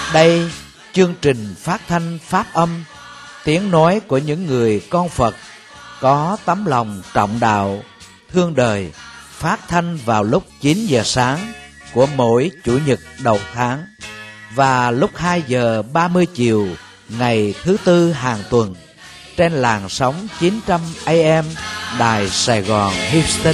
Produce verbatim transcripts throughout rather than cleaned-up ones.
Đây, chương trình phát thanh Pháp âm, tiếng nói của những người con Phật có tấm lòng trọng đạo, thương đời, phát thanh vào lúc chín giờ sáng của mỗi Chủ nhật đầu tháng và lúc hai giờ ba mươi chiều ngày thứ Tư hàng tuần trên làn sóng chín trăm A M Đài Sài Gòn Houston.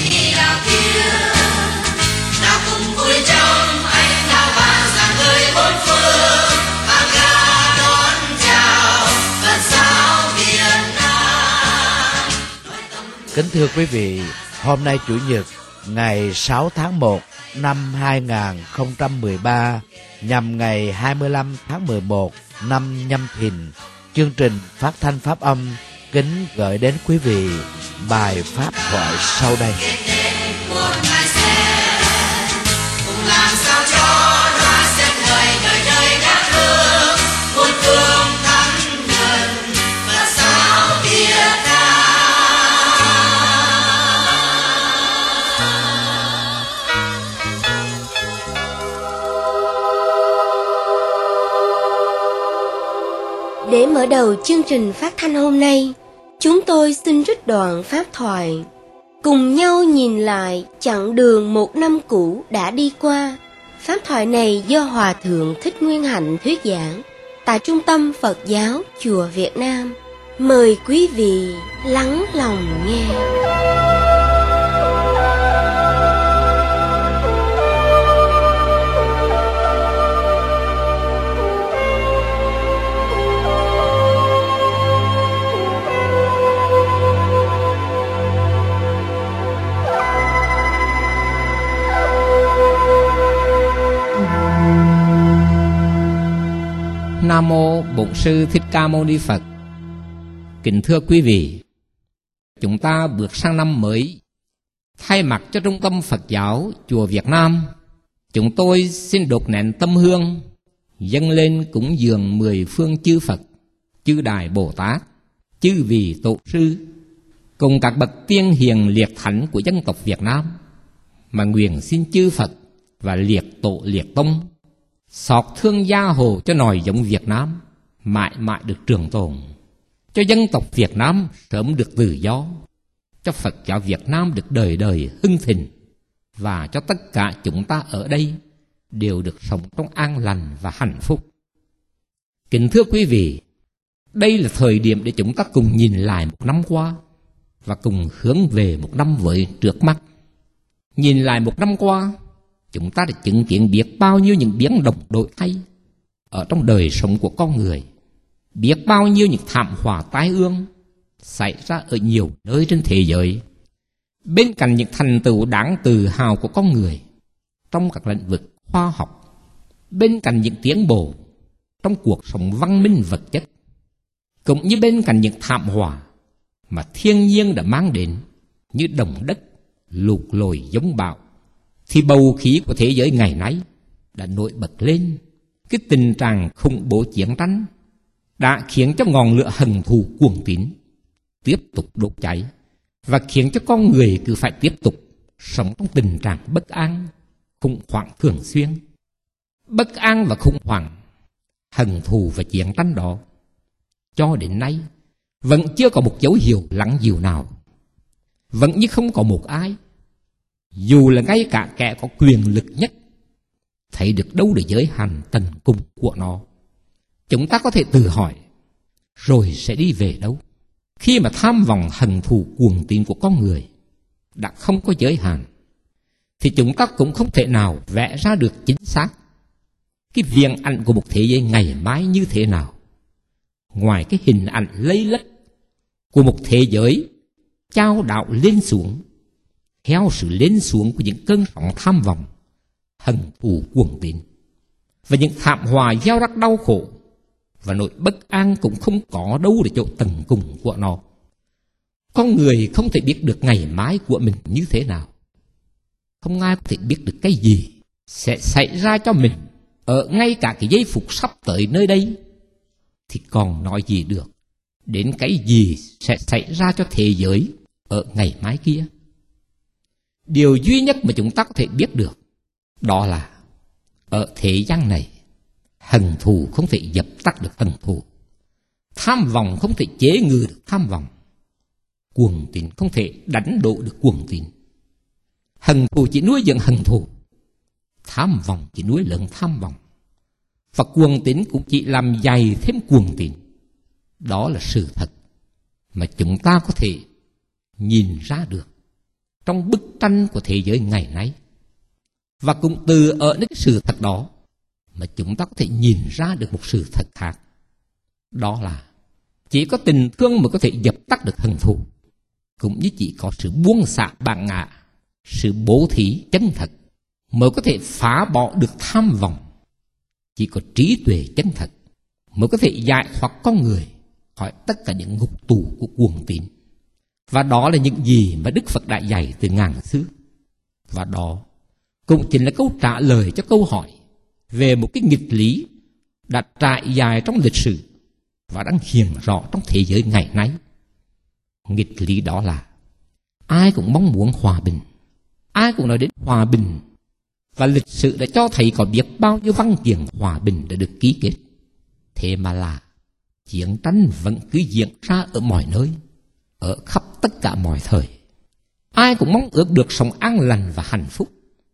Kính thưa quý vị, hôm nay Chủ nhật ngày sáu tháng một năm hai nghìn không trăm mười ba nhằm ngày hai mươi lăm tháng mười một năm Nhâm Thìn, chương trình phát thanh Pháp âm kính gửi đến quý vị bài pháp thoại sau đây. Để mở đầu chương trình phát thanh hôm nay, chúng tôi xin trích đoạn pháp thoại. Cùng nhau nhìn lại chặng đường một năm cũ đã đi qua. Pháp thoại này do Hòa Thượng Thích Nguyên Hạnh thuyết giảng tại Trung tâm Phật giáo Chùa Việt Nam. Mời quý vị lắng lòng nghe. Nam mô Bổn Sư Thích Ca Mâu Ni Phật. Kính thưa quý vị, chúng ta bước sang năm mới. Thay mặt cho Trung tâm Phật giáo Chùa Việt Nam, chúng tôi xin đốt nén tâm hương, dâng lên cúng dường mười phương chư Phật, chư Đại Bồ Tát, chư vị tổ sư, cùng các bậc tiên hiền liệt thánh của dân tộc Việt Nam, mà nguyện xin chư Phật và liệt tổ liệt tông xót thương gia hộ cho nòi giống Việt Nam mãi mãi được trường tồn, cho dân tộc Việt Nam sớm được tự do, cho Phật giáo Việt Nam được đời đời hưng thịnh, và cho tất cả chúng ta ở đây đều được sống trong an lành và hạnh phúc. Kính thưa quý vị, đây là thời điểm để chúng ta cùng nhìn lại một năm qua và cùng hướng về một năm mới trước mắt. Nhìn lại một năm qua, chúng ta đã chứng kiến biết bao nhiêu những biến động đổi thay ở trong đời sống của con người, biết bao nhiêu những thảm họa tai ương xảy ra ở nhiều nơi trên thế giới. Bên cạnh những thành tựu đáng tự hào của con người trong các lĩnh vực khoa học, bên cạnh những tiến bộ trong cuộc sống văn minh vật chất, cũng như bên cạnh những thảm họa mà thiên nhiên đã mang đến như động đất, lụt lội giông bão, thì bầu khí của thế giới ngày nay đã nổi bật lên. Cái tình trạng khủng bố chiến tranh đã khiến cho ngọn lửa hận thù cuồng tín tiếp tục đốt cháy, và khiến cho con người cứ phải tiếp tục sống trong tình trạng bất an, khủng hoảng thường xuyên. Bất an và khủng hoảng, hận thù và chiến tranh đó cho đến nay vẫn chưa có một dấu hiệu lắng dịu nào. Vẫn như không có một ai, dù là ngay cả kẻ có quyền lực nhất, thấy được đâu để giới hạn tận cùng của nó. Chúng ta có thể tự hỏi, rồi sẽ đi về đâu? Khi mà tham vọng hận thù cuồng tín của con người đã không có giới hạn, thì chúng ta cũng không thể nào vẽ ra được chính xác cái viễn ảnh của một thế giới ngày mai như thế nào, ngoài cái hình ảnh lây lất của một thế giới chao đảo lên xuống theo sự lên xuống của những cơn sóng tham vọng, hận thù cuồng tín, và những thảm họa gieo rắc đau khổ và nỗi bất an cũng không có đâu để chỗ tận cùng của nó. Con người không thể biết được ngày mai của mình như thế nào, không ai có thể biết được cái gì sẽ xảy ra cho mình ở ngay cả cái giây phút sắp tới nơi đây, thì còn nói gì được đến cái gì sẽ xảy ra cho thế giới ở ngày mai kia. Điều duy nhất mà chúng ta có thể biết được đó là ở thế gian này, Hận thù không thể dập tắt được hận thù. Tham vọng không thể chế ngự được tham vọng. Cuồng tín không thể đánh đổ được cuồng tín. Hận thù chỉ nuôi dưỡng hận thù, tham vọng chỉ nuôi lớn tham vọng, và cuồng tín cũng chỉ làm dày thêm cuồng tín. Đó là sự thật mà chúng ta có thể nhìn ra được trong bức tranh của thế giới ngày nay. Và cũng từ ở những cái sự thật đó mà chúng ta có thể nhìn ra được một sự thật khác. Đó là chỉ có tình thương mới có thể dập tắt được hận thù, cũng như chỉ có sự buông xả bản ngã, sự bố thí chân thật mới có thể phá bỏ được tham vọng. Chỉ có trí tuệ chân thật mới có thể giải thoát con người khỏi tất cả những ngục tù của cuồng tín. Và đó là những gì mà Đức Phật đã dạy từ ngàn xưa. Và đó cũng chính là câu trả lời cho câu hỏi về một cái nghịch lý đã trải dài trong lịch sử và đang hiện rõ trong thế giới ngày nay. Nghịch lý đó là ai cũng mong muốn hòa bình, ai cũng nói đến hòa bình, và lịch sử đã cho thấy có biết bao nhiêu văn kiện hòa bình đã được ký kết. Thế mà là chiến tranh vẫn cứ diễn ra ở mọi nơi, ở khắp tất cả mọi thời. Ai cũng mong ước được sống an lành và hạnh phúc,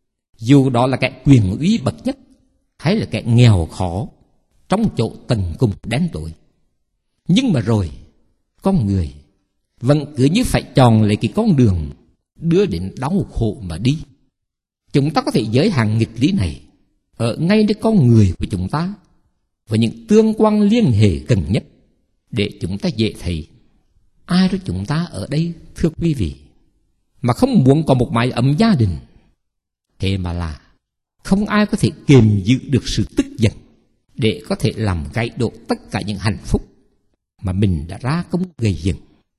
dù đó là kẻ quyền uy bậc nhất hay là kẻ nghèo khó trong chỗ tầng cùng đen tối. Nhưng mà rồi con người vẫn cứ như phải chọn lấy cái con đường đưa đến đau khổ mà đi. Chúng ta có thể giới hạn nghịch lý này ở ngay nơi con người của chúng ta và những tương quan liên hệ gần nhất, để chúng ta dễ thấy ai đó chúng ta ở đây, thưa quý vị, mà không muốn có một mái ấm gia đình. Thế mà là không ai có thể kiềm giữ được sự tức giận để có thể làm gãy đổ tất cả những hạnh phúc mà mình đã ra công gây dựng.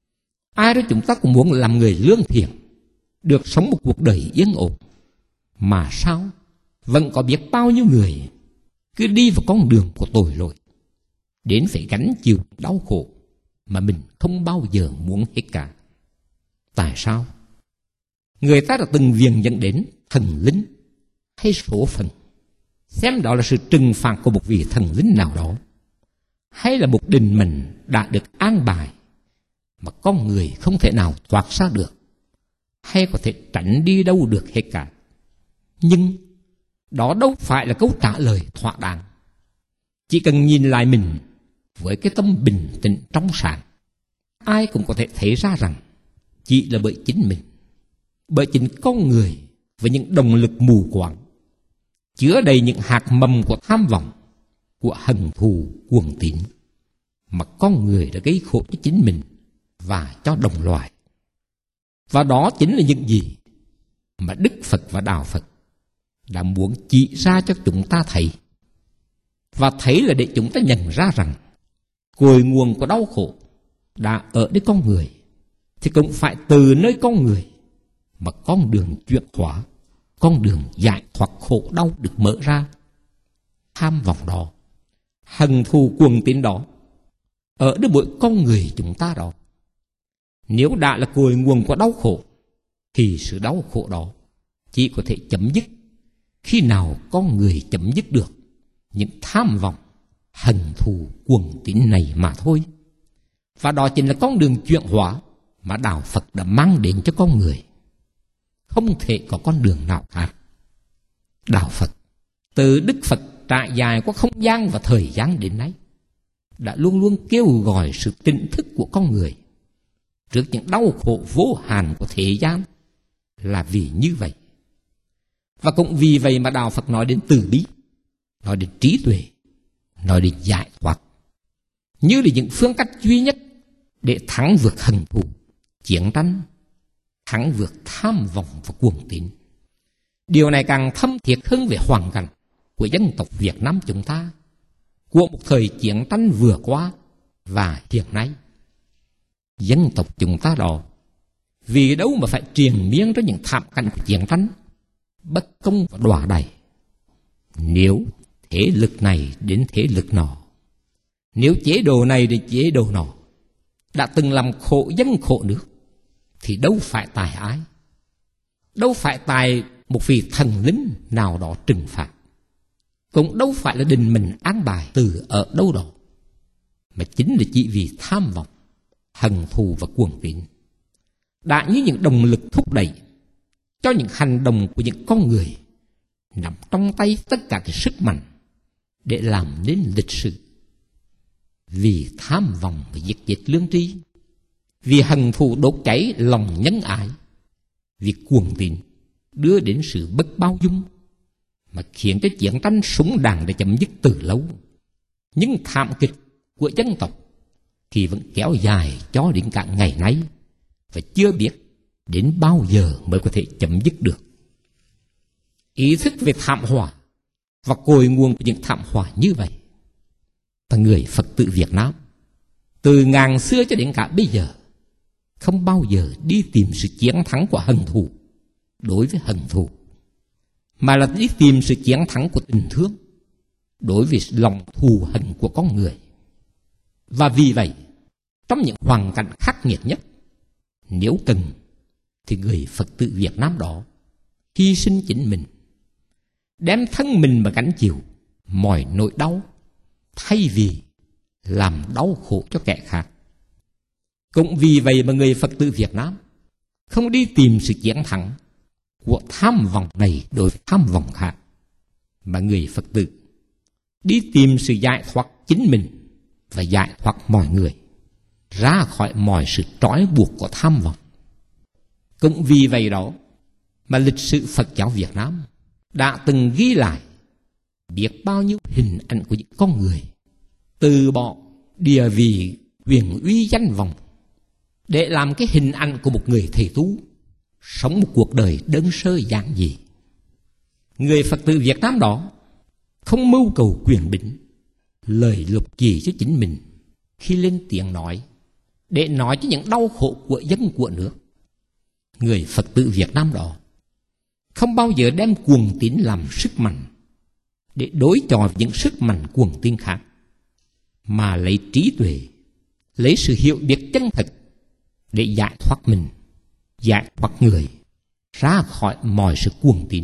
Ai đó chúng ta cũng muốn làm người lương thiện, được sống một cuộc đời yên ổn. Mà sao vẫn có biết bao nhiêu người cứ đi vào con đường của tội lỗi, đến phải gánh chịu đau khổ mà mình không bao giờ muốn hết cả. Tại sao? Người ta đã từng viền dẫn đến thần linh hay số phận, xem đó là sự trừng phạt của một vị thần linh nào đó, hay là một định mệnh đã được an bài mà con người không thể nào thoát ra được, hay có thể tránh đi đâu được hết cả. Nhưng đó đâu phải là câu trả lời thỏa đáng. Chỉ cần nhìn lại mình với cái tâm bình tĩnh trong sáng, ai cũng có thể thấy ra rằng chỉ là bởi chính mình, bởi chính con người với những động lực mù quáng, chứa đầy những hạt mầm của tham vọng, của hận thù cuồng tín, mà con người đã gây khổ cho chính mình và cho đồng loài. Và đó chính là những gì mà Đức Phật và Đạo Phật đã muốn chỉ ra cho chúng ta thấy. Và thấy là để chúng ta nhận ra rằng cội nguồn của đau khổ đã ở nơi con người, thì cũng phải từ nơi con người mà con đường chuyển hóa, con đường giải thoát khổ đau được mở ra. Tham vọng đó, hận thù cuồng tín đó, ở nơi mỗi con người chúng ta đó, nếu đã là cội nguồn của đau khổ, thì sự đau khổ đó chỉ có thể chấm dứt khi nào con người chấm dứt được những tham vọng, hận thù cuồng tín này mà thôi. Và đó chính là con đường chuyển hóa mà Đạo Phật đã mang đến cho con người. Không thể có con đường nào khác. Đạo Phật, từ Đức Phật trải dài qua không gian và thời gian đến nay, đã luôn luôn kêu gọi sự tỉnh thức của con người trước những đau khổ vô hạn của thế gian. Là vì như vậy. Và cũng vì vậy mà Đạo Phật nói đến từ bi, nói đến trí tuệ, nói đến giải thoát, như là những phương cách duy nhất để thắng vượt hận thù, chiến tranh, thắng vượt tham vọng và cuồng tín. Điều này càng thâm thiết hơn về hoàn cảnh của dân tộc Việt Nam chúng ta, của một thời chiến tranh vừa qua và hiện nay. Dân tộc chúng ta đó, vì đâu mà phải triền miên trong những thảm cảnh của chiến tranh, bất công và đọa đầy. Nếu thế lực này đến thế lực nọ, nếu chế độ này đến chế độ nọ đã từng làm khổ dân khổ nước, thì đâu phải tại ai, đâu phải tại một vị thần linh nào đó trừng phạt. cũng đâu phải là định mình an bài từ ở đâu đó, mà chính là chỉ vì tham vọng, hận thù và cuồng tín đã như những động lực thúc đẩy cho những hành động của những con người nắm trong tay tất cả cái sức mạnh để làm nên lịch sử. Vì tham vọng và giết chết lương tri, vì hận thù đốt cháy lòng nhân ái, vì cuồng tín đưa đến sự bất bao dung mà khiến cho chiến tranh súng đạn đã chấm dứt từ lâu. Nhưng thảm kịch của dân tộc thì vẫn kéo dài cho đến cả ngày nay, và chưa biết đến bao giờ mới có thể chấm dứt được. Ý thức về thảm họa và cội nguồn của những thảm họa như vậy, và người Phật tử Việt Nam từ ngàn xưa cho đến cả bây giờ không bao giờ đi tìm sự chiến thắng của hận thù đối với hận thù, mà là đi tìm sự chiến thắng của tình thương đối với lòng thù hận của con người. Và vì vậy, trong những hoàn cảnh khắc nghiệt nhất, nếu cần thì người Phật tử Việt Nam đó hy sinh chính mình, đem thân mình mà gánh chịu mọi nỗi đau, thay vì làm đau khổ cho kẻ khác. Cũng vì vậy mà người Phật tử Việt Nam không đi tìm sự chiến thắng của tham vọng này đối với tham vọng khác, mà người Phật tử đi tìm sự giải thoát chính mình và giải thoát mọi người ra khỏi mọi sự trói buộc của tham vọng. Cũng vì vậy đó mà lịch sử Phật giáo Việt Nam đã từng ghi lại biết bao nhiêu hình ảnh của những con người từ bỏ địa vị, quyền uy, danh vọng để làm cái hình ảnh của một người thầy tu sống một cuộc đời đơn sơ giản dị. Người Phật tử Việt Nam đó không mưu cầu quyền bính, lời lục chỉ cho chính mình khi lên tiếng nói để nói cho những đau khổ của dân của nước. Người Phật tử Việt Nam đó không bao giờ đem cuồng tín làm sức mạnh để đối chọi với những sức mạnh cuồng tín khác, mà lấy trí tuệ, lấy sự hiểu biết chân thật để giải thoát mình, giải thoát người ra khỏi mọi sự cuồng tín.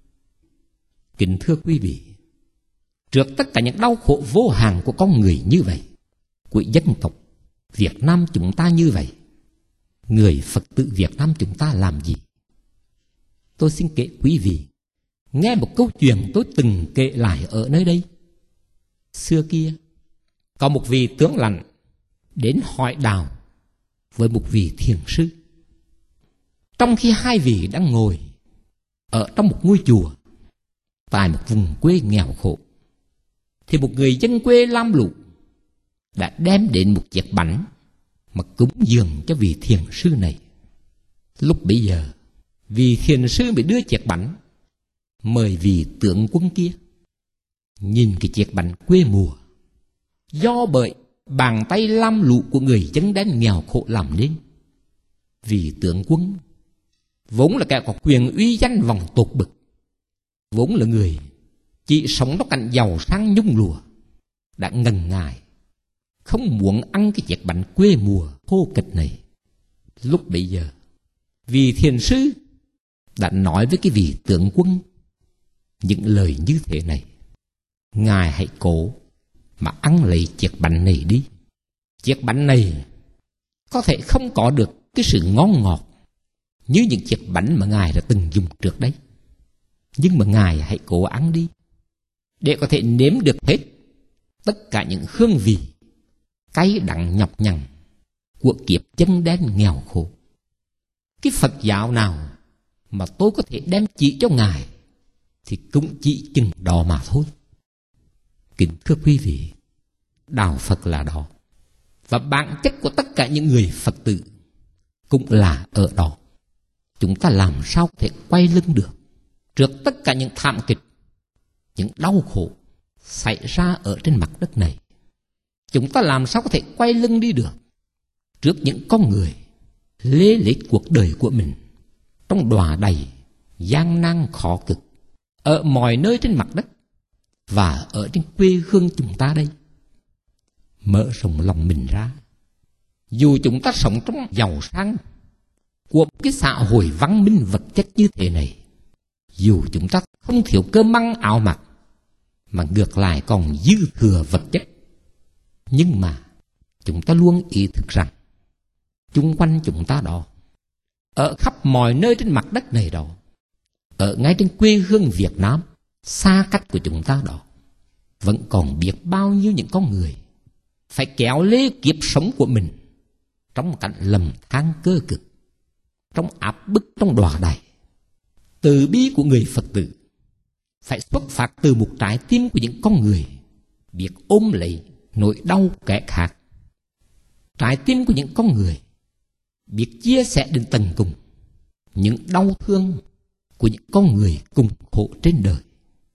Kính thưa quý vị, trước tất cả những đau khổ vô hạn của con người như vậy, của dân tộc Việt Nam chúng ta như vậy, người Phật tử Việt Nam chúng ta làm gì? Tôi xin kể quý vị nghe một câu chuyện tôi từng kể lại ở nơi đây. Xưa kia, có một vị tướng lãnh đến hỏi đạo với một vị thiền sư. Trong khi hai vị đang ngồi ở trong một ngôi chùa tại một vùng quê nghèo khổ, thì một người dân quê lam lũ đã đem đến một chiếc bánh mà cúng dường cho vị thiền sư này. Lúc bấy giờ, vị thiền sư bị đưa chiếc bánh mời vị tướng quân kia. Nhìn cái chiếc bánh quê mùa do bởi bàn tay lam lũ của người dân đen nghèo khổ làm nên, vị tướng quân vốn là kẻ có quyền uy danh vọng tột bực, vốn là người chỉ sống trong cảnh giàu sang nhung lụa, đã ngần ngại không muốn ăn cái chiếc bánh quê mùa thô kịch này. Lúc bấy giờ, vị thiền sư đã nói với cái vị tướng quân những lời như thế này: ngài hãy cố mà ăn lấy chiếc bánh này đi. Chiếc bánh này có thể không có được cái sự ngon ngọt như những chiếc bánh mà ngài đã từng dùng trước đấy, nhưng mà ngài hãy cố ăn đi để có thể nếm được hết tất cả những hương vị cay đắng nhọc nhằn của kiếp chân đen nghèo khổ. Cái Phật giáo nào mà tôi có thể đem chỉ cho ngài thì cũng chỉ chừng đó mà thôi. Kính thưa quý vị, đạo Phật là đó, và bản chất của tất cả những người Phật tử cũng là ở đó. Chúng ta làm sao có thể quay lưng được trước tất cả những thảm kịch, những đau khổ xảy ra ở trên mặt đất này? Chúng ta làm sao có thể quay lưng đi được trước những con người lê lết cuộc đời của mình trong đọa đầy gian nan khó cực ở mọi nơi trên mặt đất và ở trên quê hương chúng ta đây? Mở rộng lòng mình ra, dù chúng ta sống trong giàu sang của một cái xã hội văn minh vật chất như thế này, dù chúng ta không thiếu cơm ăn áo mặc, mà ngược lại còn dư thừa vật chất. Nhưng mà chúng ta luôn ý thức rằng chung quanh chúng ta đó, ở khắp mọi nơi trên mặt đất này đó, ở ngay trên quê hương Việt Nam xa cách của chúng ta đó, vẫn còn biết bao nhiêu những con người phải kéo lê kiếp sống của mình trong cảnh lầm than cơ cực, trong áp bức, trong đọa đày. Từ bi của người Phật tử phải xuất phát từ một trái tim của những con người biết ôm lấy nỗi đau kẻ khác, trái tim của những con người biết chia sẻ đến tận cùng những đau thương của những con người cùng khổ trên đời.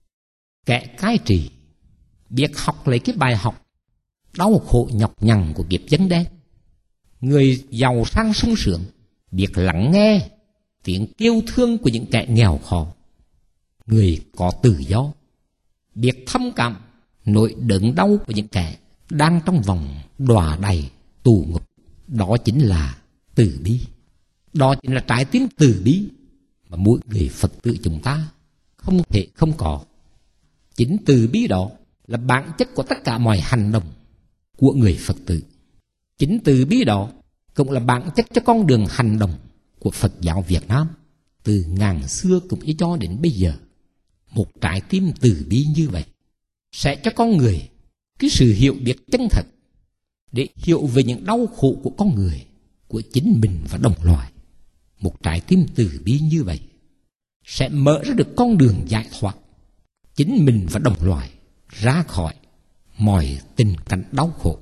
Kẻ cai trị biết học lấy cái bài học đau khổ nhọc nhằn của kiếp dân đen. Người giàu sang sung sướng biết lắng nghe tiếng kêu thương của những kẻ nghèo khó. Người có tự do biết thâm cảm nỗi đớn đau của những kẻ đang trong vòng đọa đày tù ngục. Đó chính là từ bi. Đó chính là trái tim từ bi mà mỗi người Phật tử chúng ta không thể không có. Chính từ bi đó là bản chất của tất cả mọi hành động của người Phật tử. Chính từ bi đó cũng là bản chất cho con đường hành động của Phật giáo Việt Nam từ ngàn xưa cũng như cho đến bây giờ. Một trái tim từ bi như vậy sẽ cho con người cái sự hiểu biết chân thật để hiểu về những đau khổ của con người, của chính mình và đồng loài. Một trái tim từ bi như vậy sẽ mở ra được con đường giải thoát chính mình và đồng loài ra khỏi mọi tình cảnh đau khổ.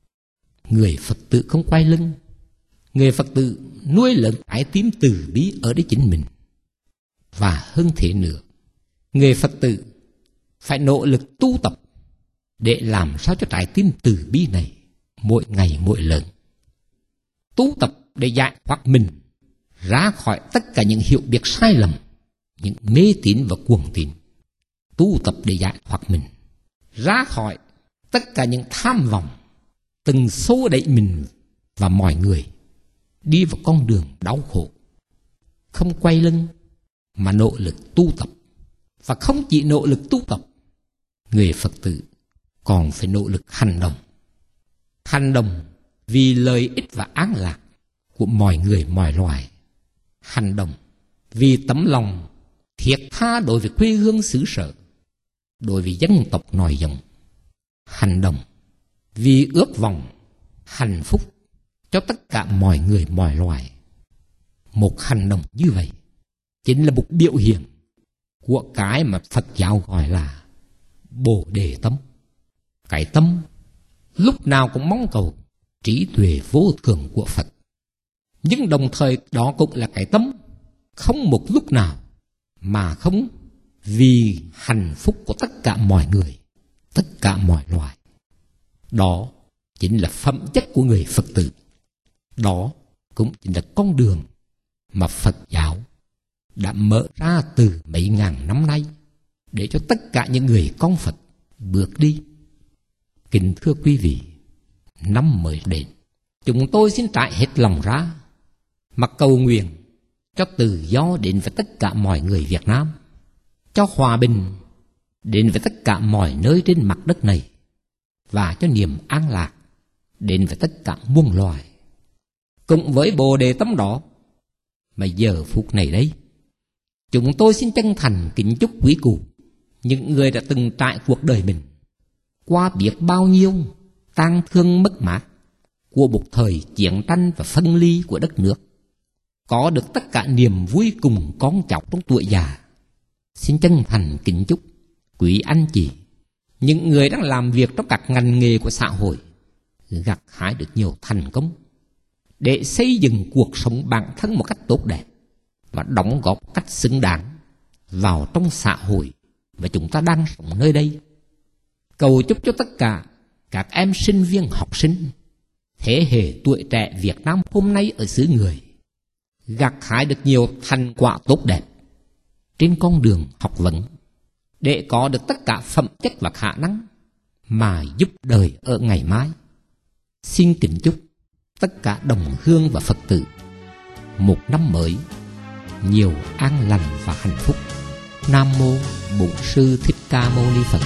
Người Phật tử không quay lưng. Người Phật tử nuôi lớn trái tim từ bi ở đấy chính mình. Và hơn thế nữa, người Phật tử phải nỗ lực tu tập để làm sao cho trái tim từ bi này mỗi ngày mỗi lớn. Tu tập để giải thoát mình ra khỏi tất cả những hiểu biết sai lầm, những mê tín và cuồng tín. Tu tập để giải thoát mình ra khỏi tất cả những tham vọng từng xô đẩy mình và mọi người đi vào con đường đau khổ. Không quay lưng mà nỗ lực tu tập. Và không chỉ nỗ lực tu tập, người Phật tử còn phải nỗ lực hành động. Hành động vì lợi ích và an lạc của mọi người mọi loài. Hành động vì tấm lòng thiết tha đối với quê hương xứ sở, đối với dân tộc nòi giống. Hành động vì ước vọng hạnh phúc cho tất cả mọi người mọi loài. Một hành động như vậy chính là một biểu hiện của cái mà Phật giáo gọi là Bồ Đề tâm. Cái tâm lúc nào cũng mong cầu trí tuệ vô thượng của Phật. Nhưng đồng thời đó cũng là cái tâm không một lúc nào mà không vì hạnh phúc của tất cả mọi người, tất cả mọi loài. Đó chính là phẩm chất của người Phật tử. Đó cũng chính là con đường mà Phật giáo đã mở ra từ mấy ngàn năm nay để cho tất cả những người con Phật bước đi. Kính thưa quý vị, năm mới đến, chúng tôi xin trải hết lòng ra mà cầu nguyện cho tự do đến với tất cả mọi người Việt Nam, cho hòa bình đến với tất cả mọi nơi trên mặt đất này, và cho niềm an lạc đến với tất cả muôn loài. Cùng với Bồ Đề tâm đó mà giờ phút này đây, chúng tôi xin chân thành kính chúc quý cụ, những người đã từng trải cuộc đời mình qua biết bao nhiêu tang thương mất mát của một thời chiến tranh và phân ly của đất nước, có được tất cả niềm vui cùng con cháu trong tuổi già. Xin chân thành kính chúc quý anh chị, những người đang làm việc trong các ngành nghề của xã hội, gặt hái được nhiều thành công để xây dựng cuộc sống bản thân một cách tốt đẹp và đóng góp cách xứng đáng vào trong xã hội và chúng ta đang sống nơi đây. Cầu chúc cho tất cả các em sinh viên học sinh, thế hệ tuổi trẻ Việt Nam hôm nay ở xứ người, gặt hái được nhiều thành quả tốt đẹp trên con đường học vấn, để có được tất cả phẩm chất và khả năng mà giúp đời ở ngày mai. Xin kính chúc tất cả đồng hương và Phật tử một năm mới nhiều an lành và hạnh phúc. Nam mô Bổn Sư Thích Ca Mâu Ni Phật.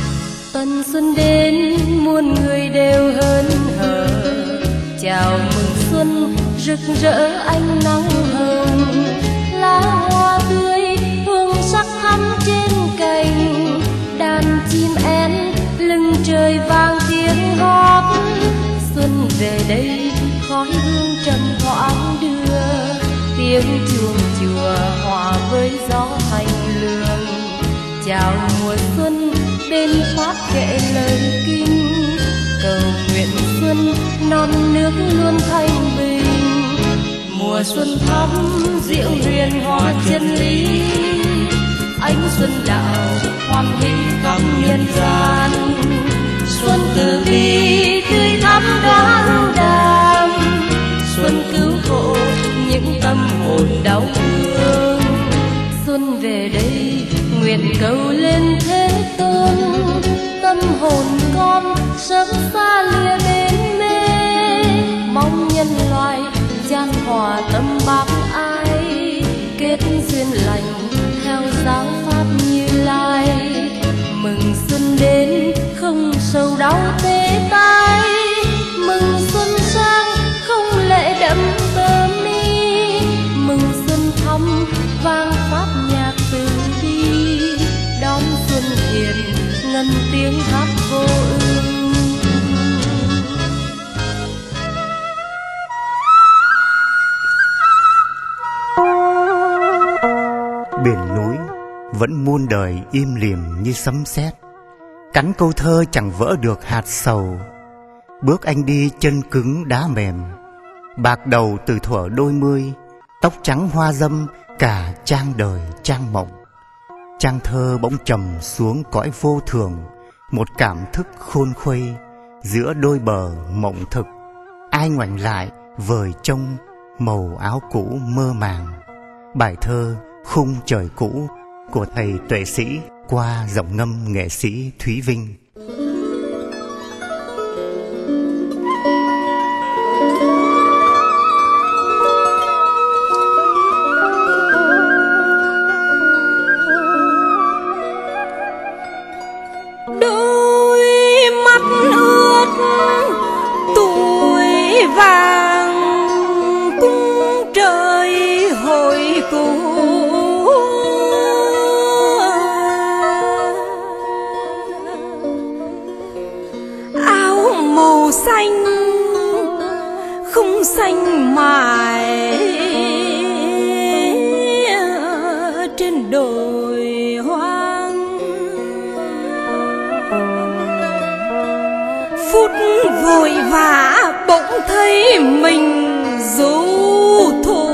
Tân xuân đến muôn người đều hớn hở, chào mừng xuân rực rỡ ánh nắng hồng. Lá hoa tươi hương sắc thắm trên cành, đàn chim én lưng trời vang tiếng hót. Xuân về đây khói hương trầm thoáng đưa, tiếng chuông chùa hòa với gió thành lương. Chào mùa xuân bên pháp kệ lời kinh, cầu nguyện xuân non nước luôn thanh bình. Mùa xuân thắm diệu huyền hoa chân lý, ánh xuân đạo hoan hỷ khắp nhân gian. Xuân từ bi tươi thắm đá đàm, xuân cứu khổ những tâm hồn đau thương. Xuân về đây nguyện cầu lên thế tôn, tâm hồn con sớm xa lìa bên mê. Mong nhân loại chan hòa tâm bác ai, kết duyên lành theo giáo pháp Như Lai. Mừng xuân đến không sầu đau tê tai, mừng xuân sang không lệ đẫm tơ mi. Mừng xuân thắm vang pháp nhạc từ bi, đón xuân hiền ngân tiếng hát vô ưu. Biển núi vẫn muôn đời im lìm như sấm sét, cắn câu thơ chẳng vỡ được hạt sầu. Bước anh đi chân cứng đá mềm, bạc đầu từ thuở đôi mươi, tóc trắng hoa dâm cả trang đời trang mộng. Trang thơ bỗng trầm xuống cõi vô thường, một cảm thức khôn khuây giữa đôi bờ mộng thực. Ai ngoảnh lại vời trông màu áo cũ mơ màng. Bài thơ Khung trời cũ của thầy tuệ sĩ qua giọng ngâm nghệ sĩ Thúy Vinh. Đôi mắt ướt tuổi vàng, cung trời hồi cũ. Áo màu xanh không xanh mãi trên đồi hoang. Phút vội vã bỗng thấy mình du thủ,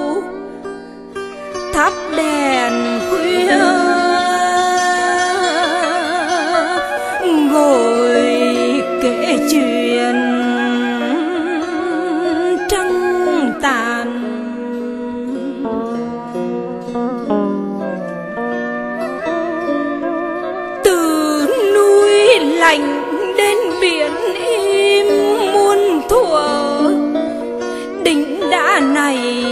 thắp đèn khuya ngồi kể chuyện trăng tàn. Từ núi lạnh đến biển im muôn thuở, đỉnh đá này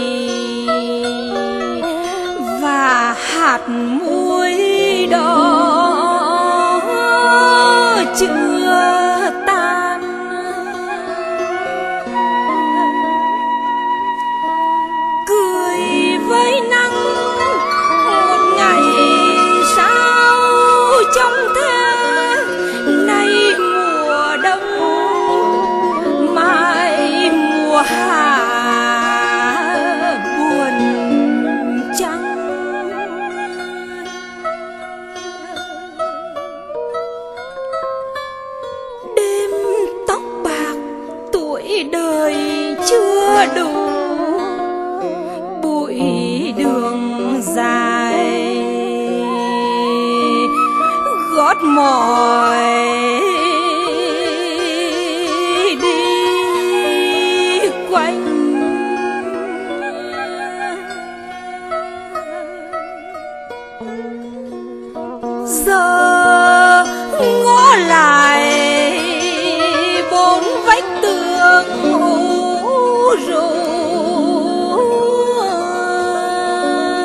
và hạt muối đó chưa tan. Cười với nắng một ngày sao trong thế, nay mùa đông mai mùa hạ buồn trăng. Đêm tóc bạc tuổi đời chưa đủ, bụi đường dài gót mỏi đi quanh. Giờ ngó lại bốn vách tường ủ rũ,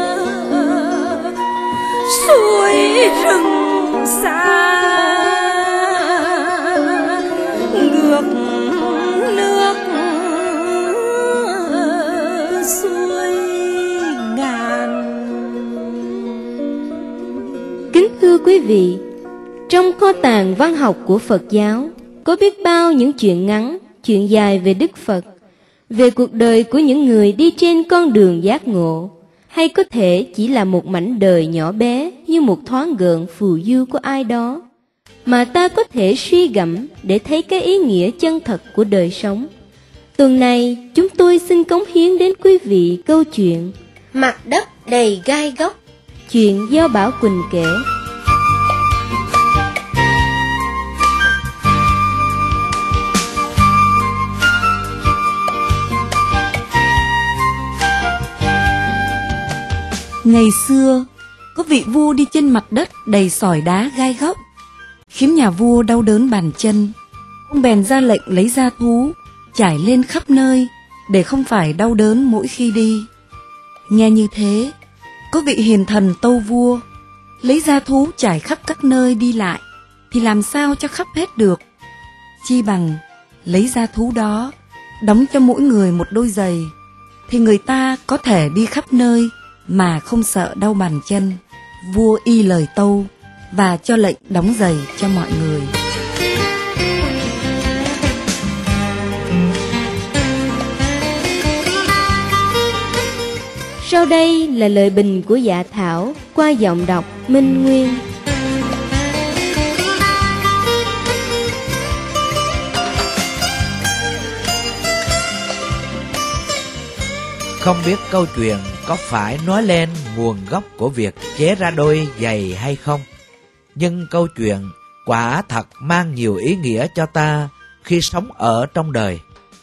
suối rừng xa quý vị, trong kho tàng văn học của Phật giáo có biết bao những chuyện ngắn, chuyện dài về Đức Phật, về cuộc đời của những người đi trên con đường giác ngộ, hay có thể chỉ là một mảnh đời nhỏ bé như một thoáng gợn phù du của ai đó, mà ta có thể suy gẫm để thấy cái ý nghĩa chân thật của đời sống. Tuần này, chúng tôi xin cống hiến đến quý vị câu chuyện Mặt đất đầy gai góc, chuyện do Bảo Quỳnh kể. Ngày xưa, có vị vua đi trên mặt đất đầy sỏi đá gai góc, khiến nhà vua đau đớn bàn chân. Ông bèn ra lệnh lấy da thú trải lên khắp nơi để không phải đau đớn mỗi khi đi. Nghe như thế, có vị hiền thần tâu vua, lấy da thú trải khắp các nơi đi lại thì làm sao cho khắp hết được. Chi bằng lấy da thú đó đóng cho mỗi người một đôi giày, thì người ta có thể đi khắp nơi mà không sợ đau bàn chân. Vua y lời tâu và cho lệnh đóng giày cho mọi người. Sau đây là lời bình của Dạ Thảo qua giọng đọc Minh Nguyên. Không biết câu chuyện có phải nói lên nguồn gốc của việc chế ra đôi giày hay không, nhưng câu chuyện quả thật mang nhiều ý nghĩa cho ta khi sống ở trong đời.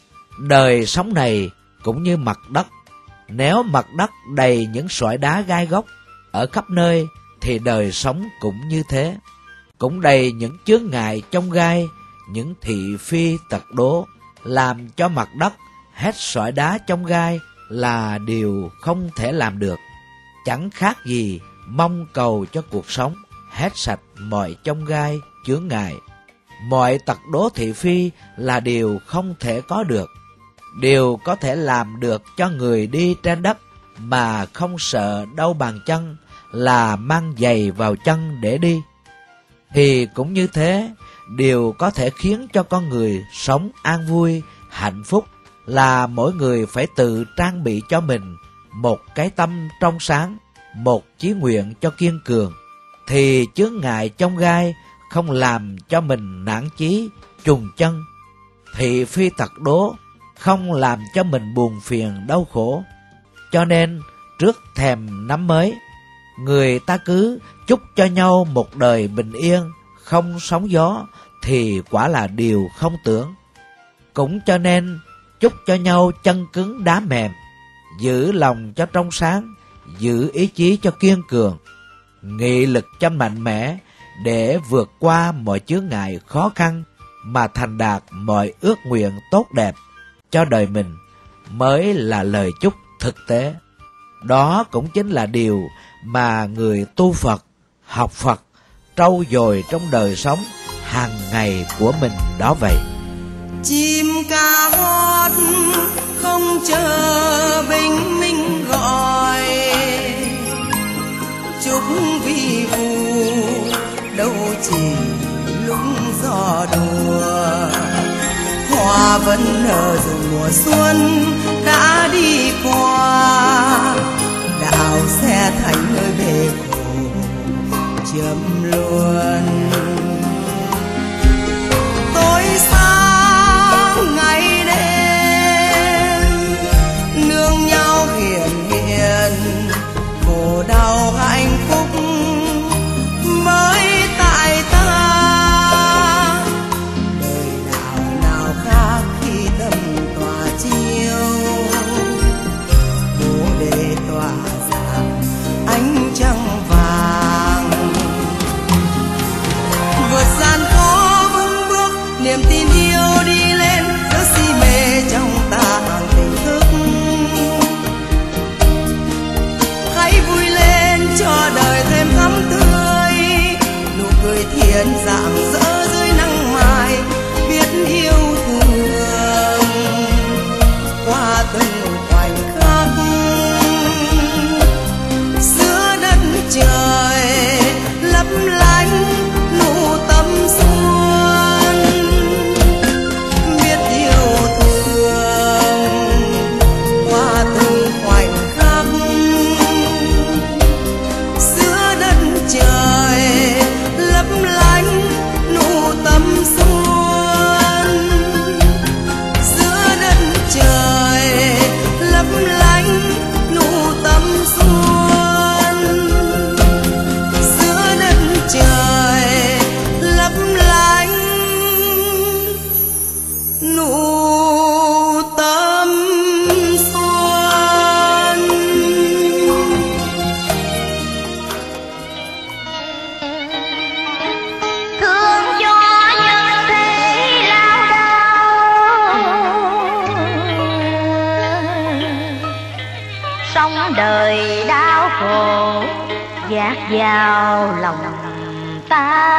Đời sống này cũng như mặt đất, nếu mặt đất đầy những sỏi đá gai góc ở khắp nơi thì đời sống cũng như thế, cũng đầy những chướng ngại chông gai, những thị phi tật đố, làm cho mặt đất hết sỏi đá chông gai là điều không thể làm được. Chẳng khác gì mong cầu cho cuộc sống hết sạch mọi chông gai, chướng ngại. Mọi tật đố thị phi là điều không thể có được. Điều có thể làm được cho người đi trên đất mà không sợ đau bàn chân là mang giày vào chân để đi. Thì cũng như thế, điều có thể khiến cho con người sống an vui, hạnh phúc là mỗi người phải tự trang bị cho mình một cái tâm trong sáng, một chí nguyện cho kiên cường, thì chướng ngại chông gai không làm cho mình nản chí, trùng chân, thị phi tật đố không làm cho mình buồn phiền đau khổ. Cho nên trước thềm năm mới, người ta cứ chúc cho nhau một đời bình yên, không sóng gió, thì quả là điều không tưởng. Cũng cho nên chúc cho nhau chân cứng đá mềm, giữ lòng cho trong sáng, giữ ý chí cho kiên cường, nghị lực cho mạnh mẽ để vượt qua mọi chướng ngại khó khăn mà thành đạt mọi ước nguyện tốt đẹp cho đời mình, mới là lời chúc thực tế. Đó cũng chính là điều mà người tu Phật, học Phật trau dồi trong đời sống hàng ngày của mình đó vậy. Chim ca hót không chờ bình minh gọi, chúc vi vu đâu chỉ lúc gió đùa. Hoa vẫn nở dù mùa xuân đã đi qua, đạo sẽ thành nơi về khổ chấm luôn. Tối sáng ngày đêm nương nhau hiền hiền, khổ đau hạnh phúc mới tại ta. Đời nào nào khác khi tâm tỏa chiếu, bồ đề tỏa sáng ánh trăng vàng. đời đau khổ dạt vào lòng ta.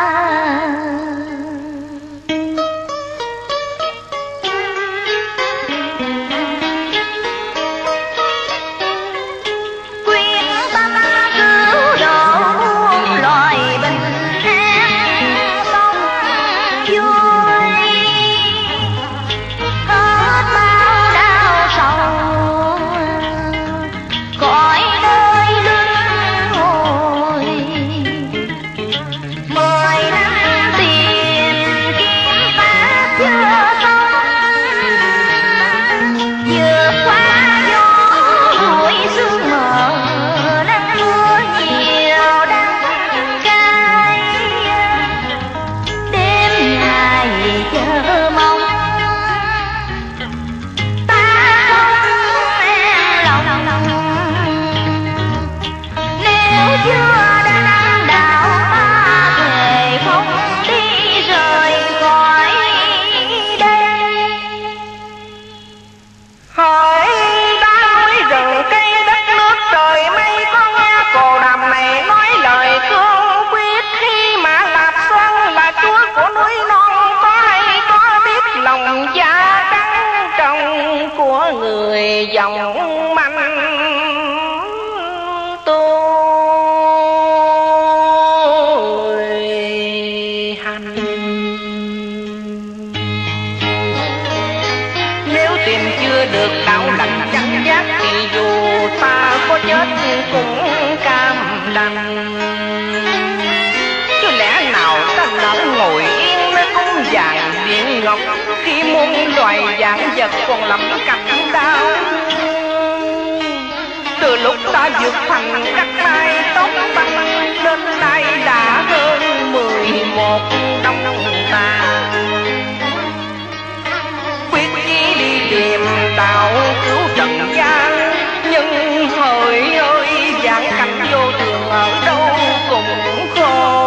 dòng manh tôi hành. Nếu tìm chưa được đạo lành chân giác thì dù ta có chết cũng cam đành. Chứ lẽ nào ta nỡ ngồi yên nơi cung vàng điện ngọc khi muôn loài dạng vật còn lắm cảnh đau. Từ lúc ta vượt thành cắt mai tóc băng đến nay đã hơn mười một đông ta. Quyết chí đi tìm đạo cứu trần gian, nhưng hỡi ơi vạn cảnh vô thường ở đâu cũng khổ.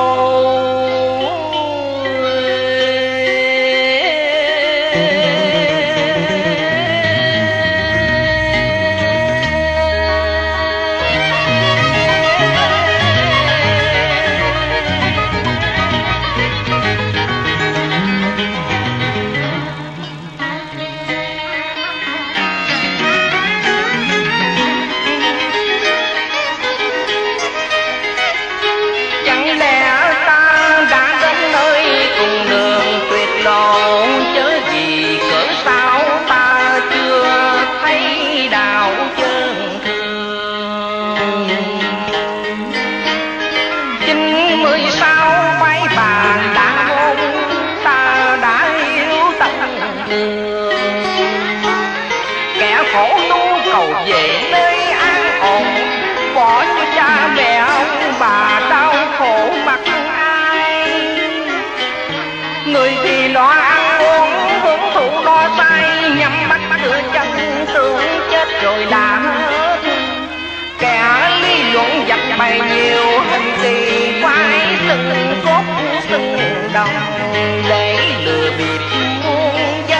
Lo ăn uống hưởng thụ lo say, nhắm mắt đưa chân tưởng chết rồi đã hết. Kẻ lý luận dập bày nhiều hình kỳ quái, từng cốt từng đồng để lừa bịp muôn dân.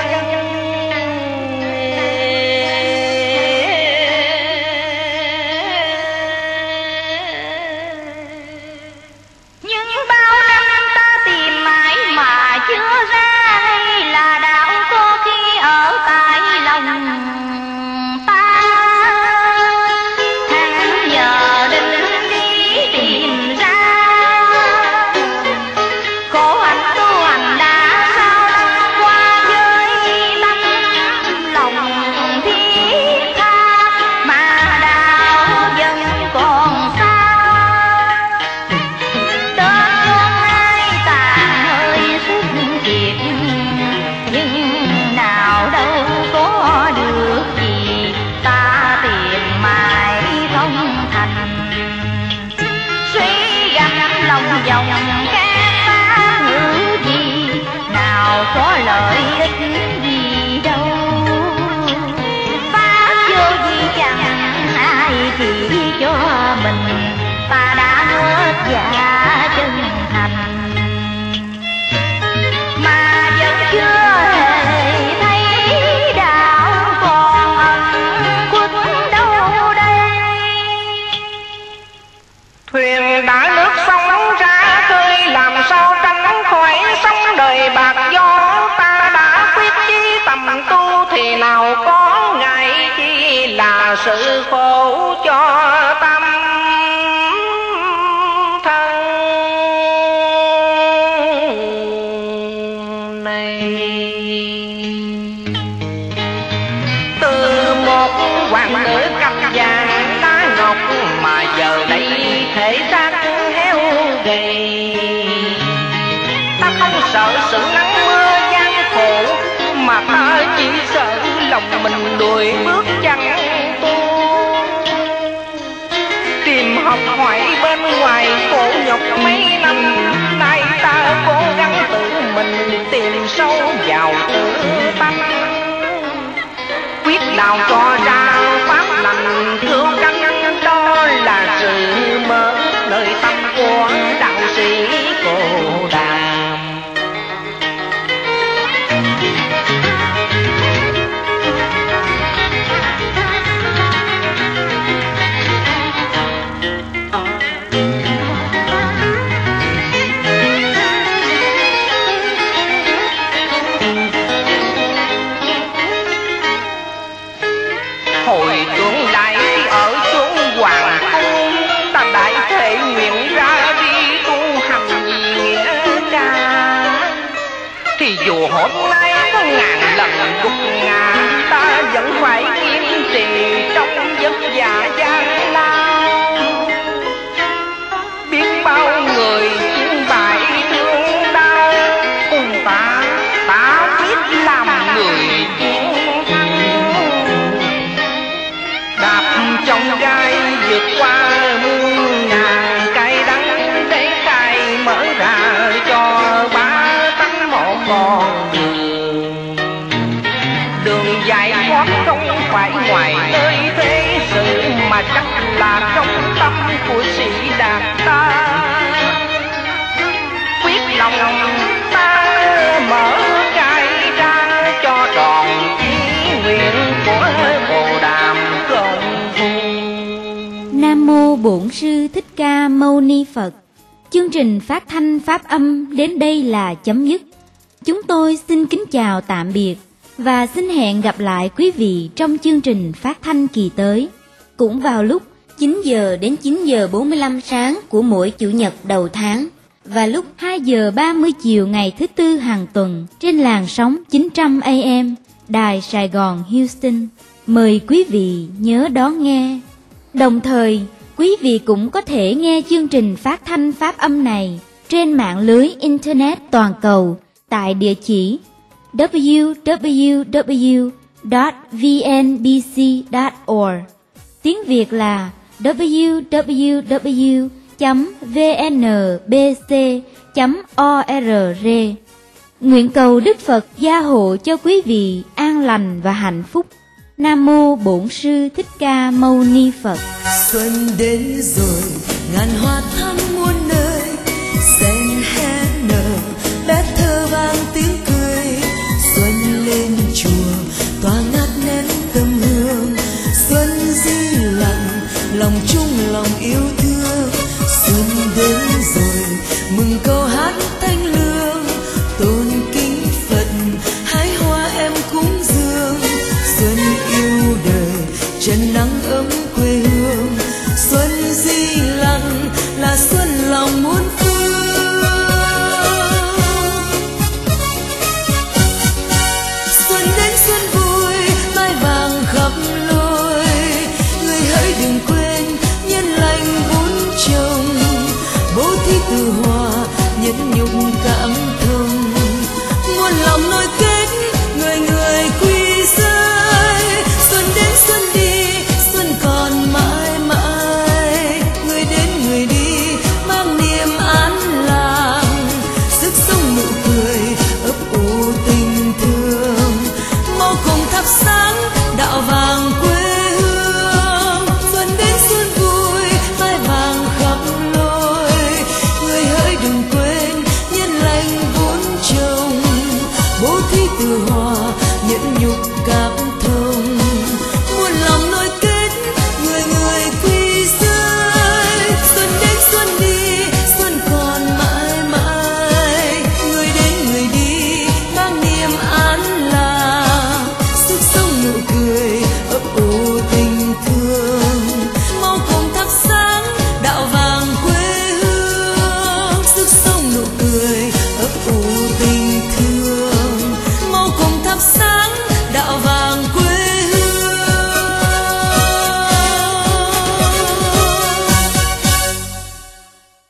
Nhưng bao năm ta tìm mãi mà chưa ra, là đạo có khi ở tại lòng ta. Tháng giờ định đi tìm ra, khổ hạnh tu hành đã bạn nữ cầm vàng đá ngọc, mà giờ đây thể xác héo gầy. Ta không sợ sự nắng mưa gian khổ, mà ta chỉ sợ lòng mình đuổi bước chẳng tu. Tìm học hỏi bên ngoài khổ nhọc mấy năm nay, ta cố gắng tự mình tìm sâu vào tự tâm. Quyết nào cho ra pháp lành cứu cánh, đó là sự mở nơi tâm của đạo sĩ Cô Đàm. Hồi tương lai ở chốn hoàng cung, ta đại thể nguyện ra đi tu hành vì nghĩa ca. Thì dù hôm nay có ngàn lần gục ngã, ta vẫn phải kiên trì trong vất vả gian lao. Biết bao người chiến bại thương đau, cùng ta, ta biết làm người chiến đạp trong gai vượt qua muôn ngàn cay đắng, để cay mở ra cho ba tánh một con đường. Đường dài thoát không phải ngoài nơi thế sự, mà chắc là trong tâm của sĩ đạt ta. Quyết lòng ta mở gai ra cho tròn chí nguyện của Bồ Đàm Công Phu. Nam mô Bổn Sư Thích Ca Mâu Ni Phật. Chương trình phát thanh pháp âm đến đây là chấm dứt. Chúng tôi xin kính chào tạm biệt và xin hẹn gặp lại quý vị trong chương trình phát thanh kỳ tới, cũng vào lúc chín giờ đến chín giờ bốn mươi lăm sáng của mỗi chủ nhật đầu tháng, và lúc hai giờ ba mươi chiều ngày thứ tư hàng tuần trên làn sóng chín trăm A M Đài Sài Gòn Houston. Mời quý vị nhớ đón nghe. Đồng thời, quý vị cũng có thể nghe chương trình phát thanh pháp âm này trên mạng lưới Internet toàn cầu tại địa chỉ w w w chấm v n b c chấm org. Tiếng Việt là w w w chấm v n b c chấm org. Nguyện cầu Đức Phật gia hộ cho quý vị an lành và hạnh phúc. Nam mô Bổn Sư Thích Ca Mâu Ni Phật. Xuân đến rồi, ngàn hoa thắm muôn nơi, sen hé nở, bé thơ vang tiếng cười. Xuân lên chùa, tỏa ngát nén tâm hương. Xuân di lặng, lòng chung lòng yêu thương. Xuân đến rồi, mừng câu hát thanh lương, tôn kính Phật, hái hoa em cúng dường. Xuân yêu đời, chân nắng ấm quê hương. Xuân di lặng là xuân lòng muôn phương. Xuân đến xuân vui, mai vàng khắp lối. Người hỡi đừng quên nhân lành vun trồng, bố thí từ hòa nhẫn nhủ